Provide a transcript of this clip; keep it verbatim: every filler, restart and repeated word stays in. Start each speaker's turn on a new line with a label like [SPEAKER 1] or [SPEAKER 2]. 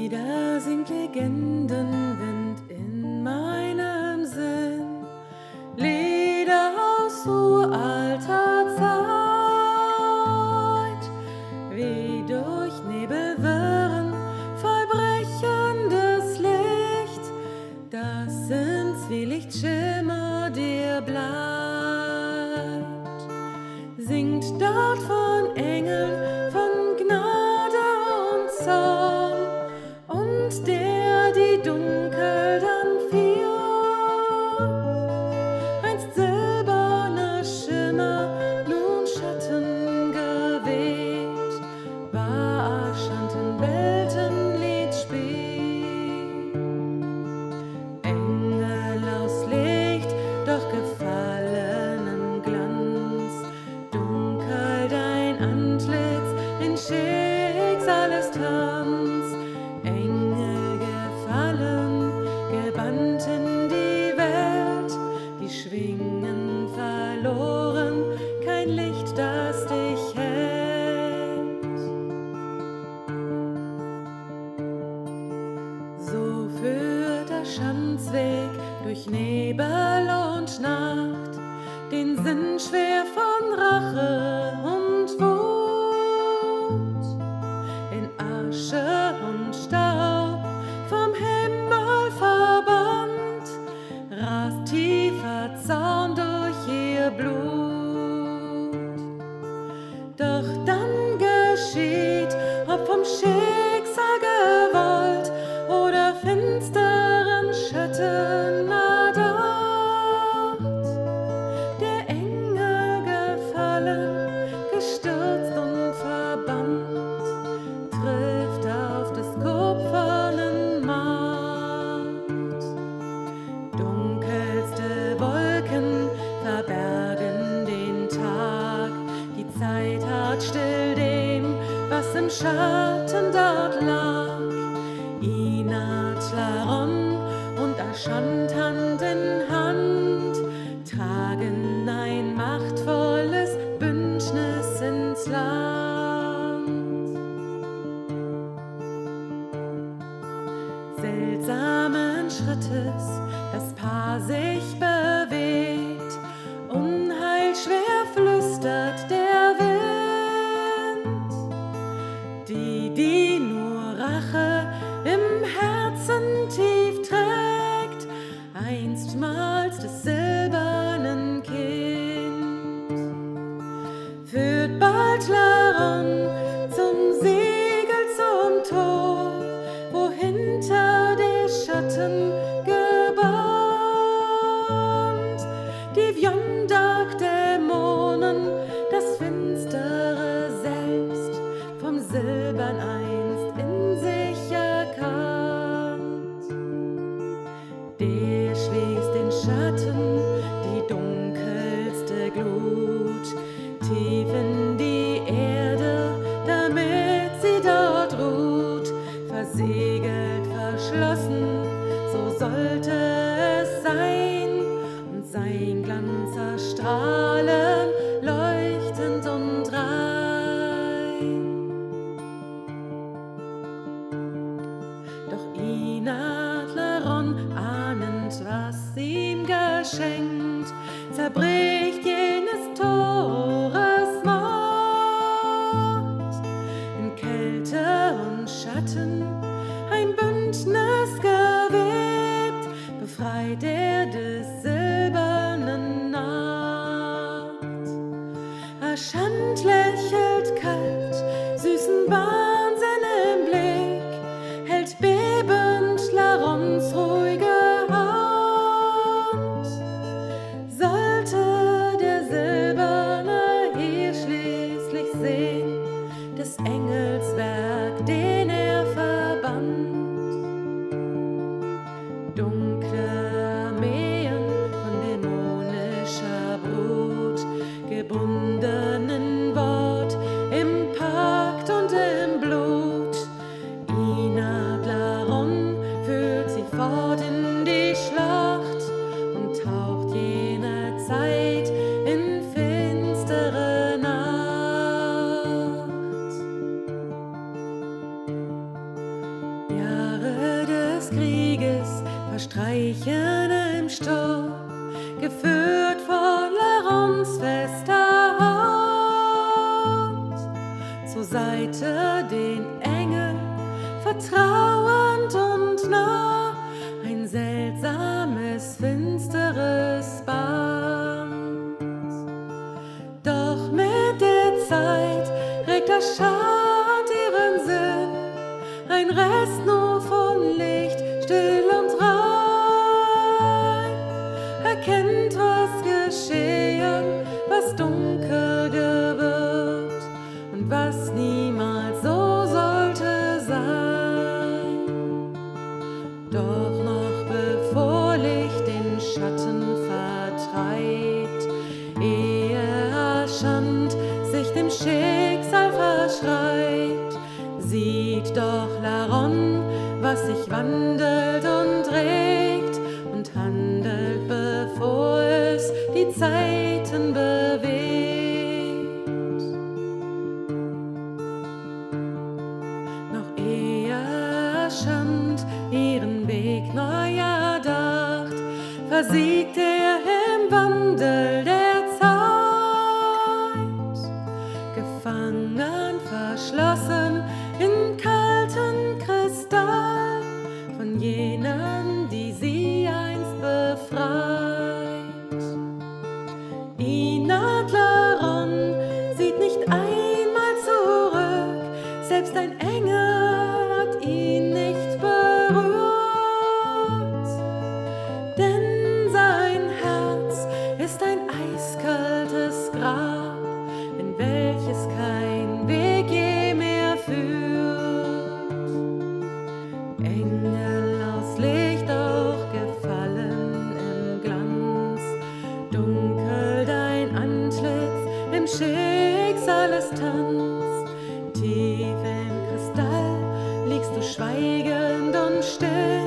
[SPEAKER 1] Wieder singt Legendenwind in meinem Sinn, Lieder aus uralter Zeit, wie durch Nebelwirren vollbrechendes Licht, das in Zwielichtschimmer dir bleibt, singt dort von Engeln, von Gnade und Zorn, und der die Dunkel dann fiel, einst silberner Schimmer, nun Schatten geweht, war Aschanten Weltenliedspiel. Engel aus Licht, doch gefallenen Glanz, dunkel dein Antlitz in Schicksalestanz. Engel gefallen, gebannt in die Welt, die Schwingen verloren, kein Licht, das dich hält. So führt der Schanzweg durch Nebel und Nacht, den Sinn schwer von Rache und Wut, in Asche und Staub vom Himmel verbannt, rast tiefer Zorn durch ihr Blut. Doch dann geschieht, ob vom Schicksal gewollt oder finsteren Schatten erdacht, der Engel gefallen, gestürzt und verbannt, trifft auf des kupfernen Macht. Dunkelste Wolken verbergen den Tag, die Zeit harrt still dem, was im Schatten dort lag. Inat, Laron und Aschant Hand in Hand tragen ein machtvolles Bündnis ins Land. Seltsamen Schrittes das Paar sich bewegt, unheilschwer flüstert der Wind, die, die nur Rache im Herzen tief trägt, einstmals des silbernen Kind, führt bald Laron zum Siegel, zum Tor, wo hinter der Schatten gebannt die Viondag-Dämonen, das finstere Selbst vom Silbern einst in sich erkannt. Der schließt den Schatten, die dunkelste Glut, tief in die Erde, damit sie dort ruht, versiegelt, verschlossen, so sollte es sein, und sein Glanz erstrahlen, leuchtend und rein. Doch Inat, Laron, ahnend, was ihm geschenkt, zerbricht jenes Tores Macht. In Kälte und Schatten ein Bündnis gewebt, befreit er des silbernen Nacht. Aschant lächelt kalt, süßen Wahnsinn im Blick, hält bebend Larons ruhige Hand. Sollte der Silberne hier schließlich sehen, des Engels Werk, den er verbannt, dunkle Armeen von dämonischer Brut, gebundenen Wort Krieges verstreichen im Sturm, geführt vor Larons fester Hand, zur Seite den Engeln vertrauend und nah, ein seltsames, finsteres Band. Doch mit der Zeit regt das Schad ihren Sinn, ein Rest nur von Licht, still und rein, erkennt, was geschehen, was dunkel gewirkt und was niemals so sollte sein. Doch noch bevor Licht den Schatten vertreibt, ehe erschand sich dem Schicksal verschreibt, sieht doch Laron, was sich wandelt und regt und handelt, bevor es die Zeiten bewegt. Noch ehe erschand, ihren Weg neu erdacht, versiegt er im Wandel der Zeit, gefangen, verschlossen in kalten Kristall von jenen, die sie einst befreit. Inat Laron sieht nicht einmal zurück, selbst ein Engel hat ihn nicht berührt, denn sein Herz ist ein eiskaltes Grab, in welches kein Weg je mehr führt. Engel aus Licht auch gefallen im Glanz, dunkel dein Antlitz im Schicksalestanz, tief im Kristall liegst du schweigend und still.